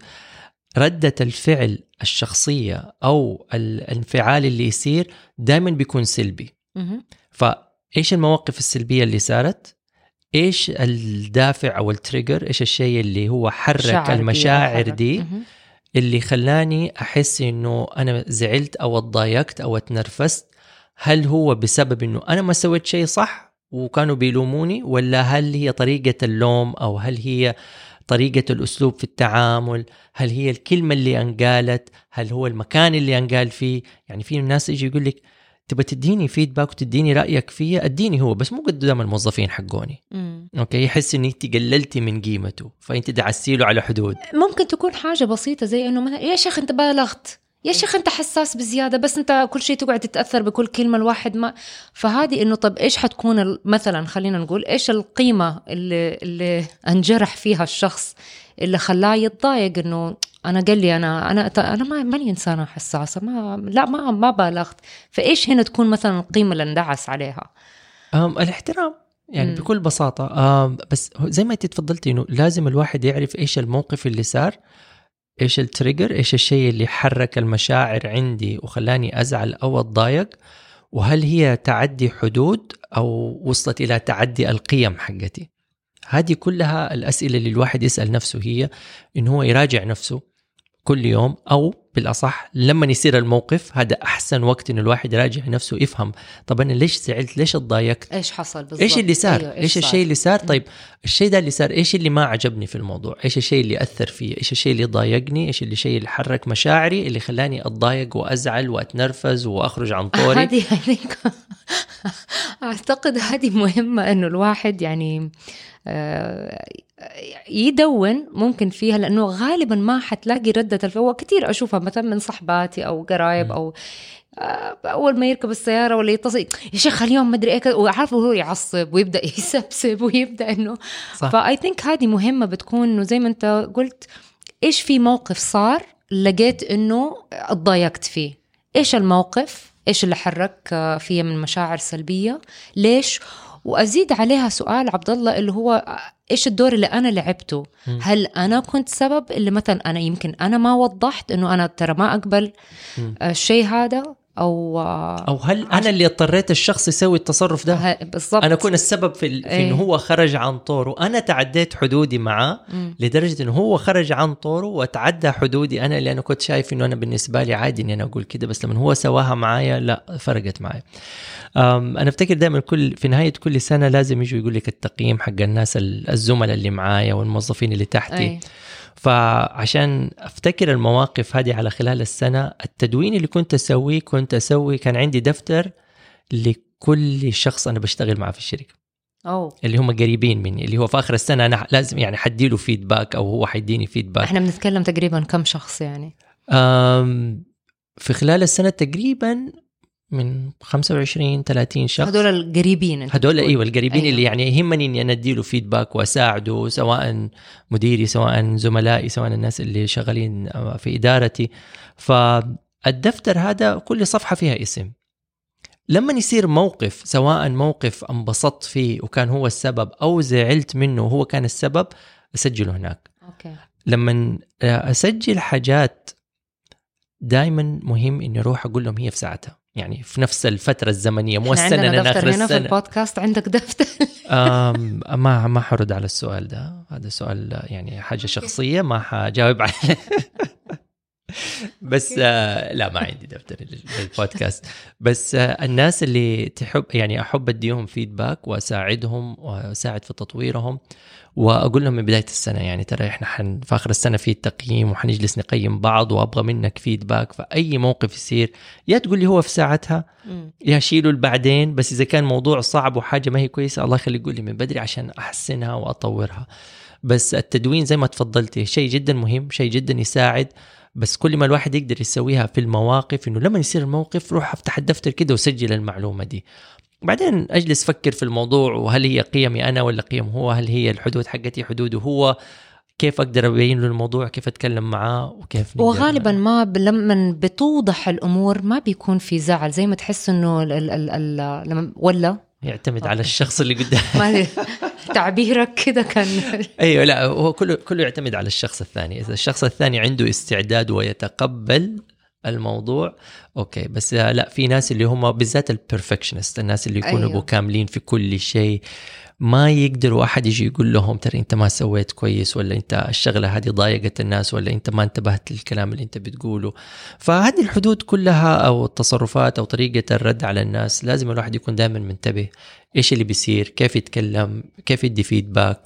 ردة الفعل الشخصيه او الانفعال اللي يصير دائما بيكون سلبي. مم. فايش المواقف السلبيه اللي صارت؟ ايش الدافع او التريجر؟ ايش الشيء اللي هو حرك المشاعر دي, دي اللي خلاني أحس إنه أنا زعلت أو اتضايقت أو اتنرفزت؟ هل هو بسبب إنه أنا ما سويت شيء صح وكانوا بيلوموني، ولا هل هي طريقة اللوم، أو هل هي طريقة الأسلوب في التعامل، هل هي الكلمة اللي انقالت، هل هو المكان اللي انقال فيه؟ يعني في الناس يجي يقول لك تبى تديني فيدباك وتديني رأيك فيها، اديني هو بس مو قدام الموظفين حقوني. مم. اوكي، يحس ان انت قللتي من قيمته فانت دعستي له على حدود. ممكن تكون حاجة بسيطة زي انه مثلا يا شيخ انت بالغت، يا شيخ انت حساس بزيادة، بس انت كل شيء تقعد تتأثر بكل كلمة الواحد ما. فهذه انه طب ايش حتكون مثلا، خلينا نقول ايش القيمة اللي, اللي انجرح فيها الشخص اللي خلاه يتضايق انه انا قال لي انا انا انا ما ماني انسانه حساسه، ما لا ما ما بالغت. فايش هنا تكون مثلا القيمه اللي اندعس عليها؟ أم الاحترام يعني م. بكل بساطه. أم بس زي ما انت تفضلتي انه لازم الواحد يعرف ايش الموقف اللي صار، ايش التريجر، ايش الشيء اللي حرك المشاعر عندي وخلاني ازعل او اتضايق، وهل هي تعدي حدود او وصلت الى تعدي القيم حقتي. هذه كلها الاسئله اللي الواحد يسال نفسه، هي انه هو يراجع نفسه كل يوم، أو بالأصح لما يصير الموقف هذا أحسن وقت إنه الواحد يراجع نفسه، يفهم طب أنا ليش زعلت، ليش اتضايقت، إيش حصل بالضبط، إيش اللي صار، أيوة. إيش الشيء اللي صار، طيب الشيء ده اللي صار إيش اللي ما عجبني في الموضوع، إيش الشيء اللي أثر فيه، إيش الشيء اللي ضايقني، إيش الشيء اللي حرك مشاعري اللي خلاني أتضايق وأزعل وأتنرفز وأخرج عن طوري. هذه أعتقد هذه مهمة إنه الواحد يعني يدون ممكن فيها، لأنه غالبا ما حتلاقي ردة الفعل. كتير أشوفها مثلا من صحباتي أو قرايب أو أول ما يركب السيارة ولا يتصل يا شيخ اليوم مدري إيه، وعارفه هو يعصب ويبدأ يسبسب ويبدأ إنه فأي ثينك هذه مهمة بتكون إنه زي ما أنت قلت، إيش في موقف صار لقيت إنه اتضايقت فيه، إيش الموقف، إيش اللي حرك فيه من مشاعر سلبية، ليش. وأزيد عليها سؤال عبد الله اللي هو إيش الدور اللي أنا لعبته؟ م. هل أنا كنت سبب اللي مثلا أنا يمكن أنا ما وضحت إنه أنا ترى ما أقبل الشيء هذا، أو أو هل أنا اللي اضطريت الشخص يسوي التصرف ده؟ بالضبط. أنا أكون السبب في, في إنه هو خرج عن طوره، أنا تعديت حدودي معاه لدرجة إنه هو خرج عن طوره وتعدى حدودي أنا، اللي أنا كنت شايف إنه أنا بالنسبة لي عادي إني أنا أقول كده، بس لما هو سواها معايا لا فرقت معايا. أنا أفتكر دائما كل في نهاية كل سنة لازم يجوا يقول لك التقييم حق الناس الزملاء اللي معايا والموظفين اللي تحتي. أي. فعشان أفتكر المواقف هذه على خلال السنة، التدوين اللي كنت أسويه كنت أسوي كان عندي دفتر لكل شخص أنا بشتغل معه في الشركة. أوه. اللي هم قريبين مني، اللي هو في آخر السنة أنا لازم يعني حديله فيدباك أو هو حيديني فيدباك. إحنا بنتكلم تقريبا كم شخص يعني؟ في خلال السنة تقريبا من خمسة وعشرين ثلاثين شخص. هدول القريبين، هدول ايوه القريبين. أيوة. اللي يعني يهمني اني انا اديله فيدباك واساعده، سواء مديري سواء زملائي سواء الناس اللي شغالين في ادارتي. فالدفتر هذا كل صفحة فيها اسم. لما يصير موقف، سواء موقف انبسطت فيه وكان هو السبب او زعلت منه وهو كان السبب، اسجله هناك. أوكي. لما اسجل حاجات دائما مهم اني اروح اقول لهم هي في ساعتها، يعني في نفس الفترة الزمنية، مو السنة أنا آخر السنة. في البودكاست عندك دفتر؟ ما ما حرد على السؤال ده، هذا سؤال يعني حاجة شخصية ما حجاوب عليه. بس آه لا ما عندي دفتر للبودكاست. بس آه الناس اللي تحب يعني أحب أديهم فيدباك وأساعدهم وأساعد في تطويرهم، وأقول لهم من بداية السنة يعني ترى إحنا حن في آخر السنة في التقييم وحنجلس نقيم بعض وأبغى منك فيدباك. فأي موقف يصير يا تقول لي هو في ساعتها يا شيله البعدين، بس إذا كان موضوع صعب وحاجة ما هي كويسة الله يخلي يقول لي من بدري عشان أحسنها وأطورها. بس التدوين زي ما تفضلتي شيء جدا مهم، شيء جدا يساعد، بس كل ما الواحد يقدر يسويها في المواقف، إنه لما يصير الموقف روح افتح الدفتر كده وسجل المعلومة دي، بعدين أجلس فكر في الموضوع، وهل هي قيمي أنا ولا قيم هو، هل هي الحدود حقتي حدوده هو، كيف أقدر أبين له الموضوع، كيف أتكلم معاه، وكيف وغالبا ما ب... لما بتوضح الأمور ما بيكون في زعل، زي ما تحس إنه ال... ال... ال... ال... لما ولا يعتمد أوكي. على الشخص اللي قدام ما تعبيرك كده كان أيوة، لا هو كله كله يعتمد على الشخص الثاني. إذا الشخص الثاني عنده استعداد ويتقبل الموضوع أوكي. بس لا، في ناس اللي هم بالذات البرفكشنست، الناس اللي يكونوا أيوة. كاملين في كل شيء، ما يقدروا أحد يجي يقول لهم ترى أنت ما سويت كويس، ولا أنت الشغلة هذه ضايقت الناس، ولا أنت ما انتبهت للكلام اللي أنت بتقوله. فهذه الحدود كلها أو التصرفات أو طريقة الرد على الناس لازم الواحد يكون دائما منتبه إيش اللي بيصير، كيف يتكلم، كيف يدي فيدباك.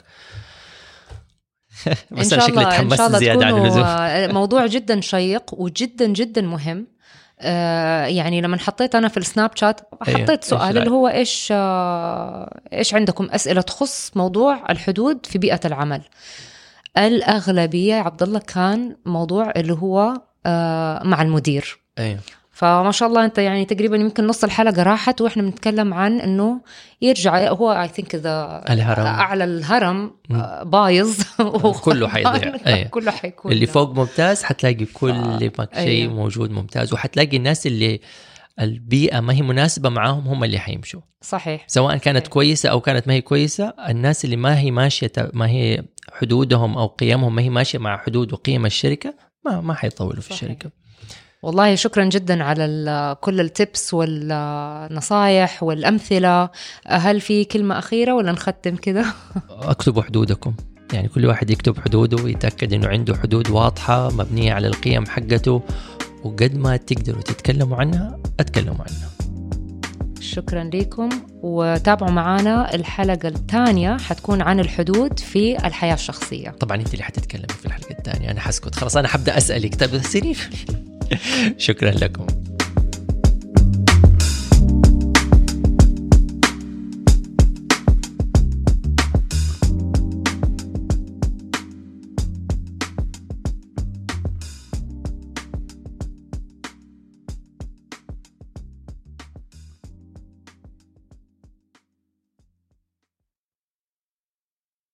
بس إن شاء الله إن شاء الله تكونوا موضوع جدا شيق وجدا جدا مهم. آه يعني لما حطيت أنا في السناب شات حطيت أيوة. سؤال اللي هو إيش آه إيش عندكم أسئلة تخص موضوع الحدود في بيئة العمل. الأغلبية عبد الله كان موضوع اللي هو آه مع المدير. أيوة. فما شاء الله أنت يعني تقريبا يمكن نص الحلقة راحت وإحنا بنتكلم عن إنه يرجع هو I think إذا أعلى الهرم بايظ كله حيضيع. أيه. كله حيكون اللي فوق ممتاز حتلاقي كل آه. شيء أيه. موجود ممتاز، وحتلاقي الناس اللي البيئة ما هي مناسبة معاهم هم اللي حيمشوا. صحيح. سواء كانت صحيح. كويسة أو كانت ما هي كويسة، الناس اللي ما هي ماشية ما هي حدودهم أو قيمهم ما هي ماشية مع حدود وقيم الشركة ما ما حيطولوا في الشركة. والله شكرا جدا على كل التيبس والنصايح والأمثلة. هل في كلمة أخيرة ولا نختم كده؟ اكتبوا حدودكم، يعني كل واحد يكتب حدوده ويتأكد إنه عنده حدود واضحة مبنية على القيم حقته، وقد ما تقدروا تتكلموا عنها اتكلموا عنها. شكرا لكم، وتابعوا معنا الحلقة الثانية حتكون عن الحدود في الحياة الشخصية. طبعا انت اللي حتتكلمي في الحلقة الثانية، أنا حسكت خلاص، أنا حبدأ أسألك طيب سيري. شكرا لكم.